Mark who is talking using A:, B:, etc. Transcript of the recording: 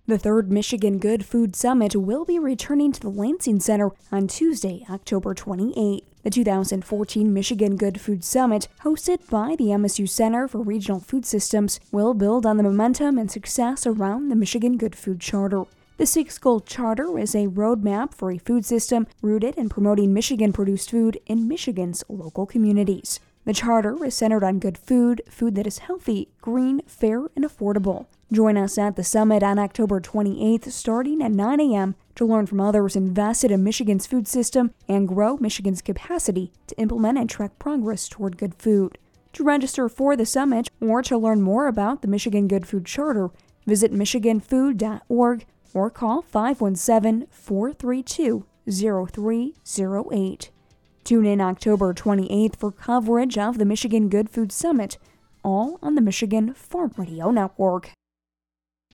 A: The third Michigan Good Food Summit will be returning to the Lansing Center on Tuesday, October 28th. The 2014 Michigan Good Food Summit, hosted by the MSU Center for Regional Food Systems, will build on the momentum and success around the Michigan Good Food Charter. The Six Gold Charter is a roadmap for a food system rooted in promoting Michigan-produced food in Michigan's local communities. The charter is centered on good food that is healthy, green, fair, and affordable. Join us at the summit on October 28th, starting at 9 a.m. to learn from others invested in Michigan's food system and grow Michigan's capacity to implement and track progress toward good food. To register for the summit or to learn more about the Michigan Good Food Charter, visit michiganfood.org or call 517-432-0308. Tune in October 28th for coverage of the Michigan Good Food Summit, all on the Michigan Farm Radio Network.